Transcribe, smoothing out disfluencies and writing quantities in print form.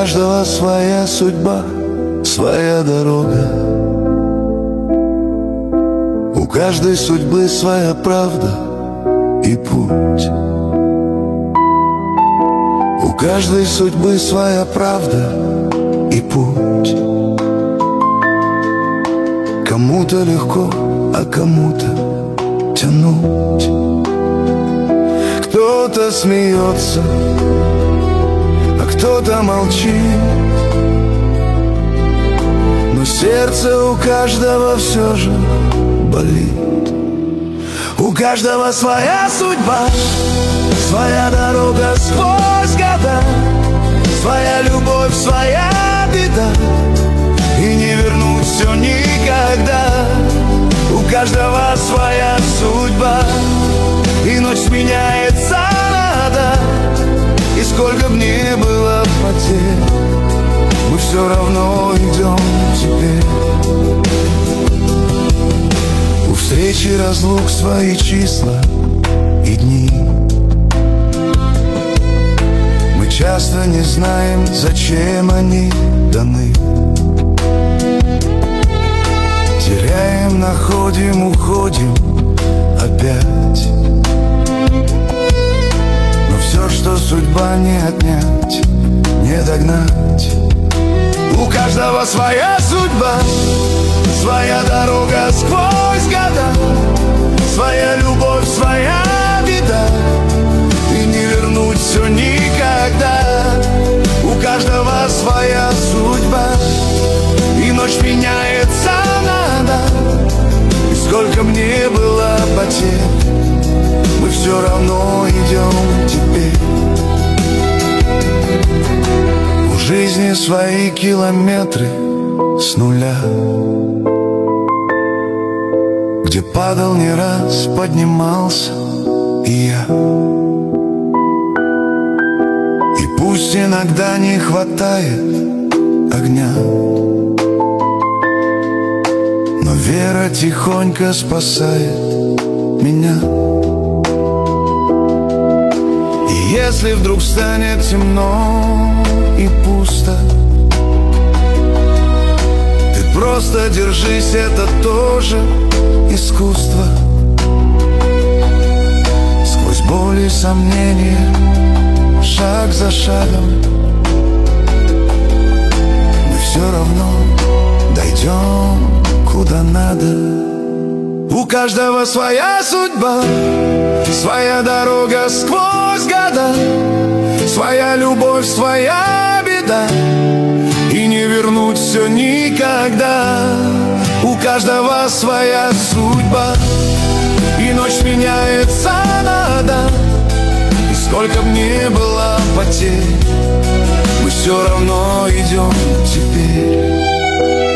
каждого своя судьба, своя дорога. У каждой судьбы своя правда и путь. У каждой судьбы своя правда и путь. Кому-то легко, а кому-то тянуть. Кто-то смеется, а кто-то молчит, но сердце у каждого все же болит. У каждого своя судьба, своя дорога сквозь года, своя любовь, своя беда, и не вернуть все никогда. У каждого своя судьба, и ночь сменяется надо. И сколько б ни было потерь, мы все равно идем теперь. У встречи разлук свои числа и дни. Мы часто не знаем, зачем они даны. Теряем, находим, уходим опять. Но все, что судьба, не отнять, не догнать. У каждого своя судьба, своя дорога сквозь года, своя любовь, своя беда, и не вернуть все никогда. У каждого своя судьба, и ночь меняется надо. И сколько мне было потерь, мы все равно идем теперь. У жизни свои километры с нуля, где падал не раз, поднимался и я. И пусть иногда не хватает огня, но вера тихонько спасает меня. И если вдруг станет темно и пусто, ты просто держись, это тоже искусство. Сквозь боль и сомнения, шаг за шагом, мы все равно дойдем куда надо. У каждого своя судьба, своя дорога сквозь года, своя любовь, своя беда, и не вернуть все никогда. У каждого своя судьба, и ночь меняется надо. И сколько б ни было потерь, мы все равно идем теперь.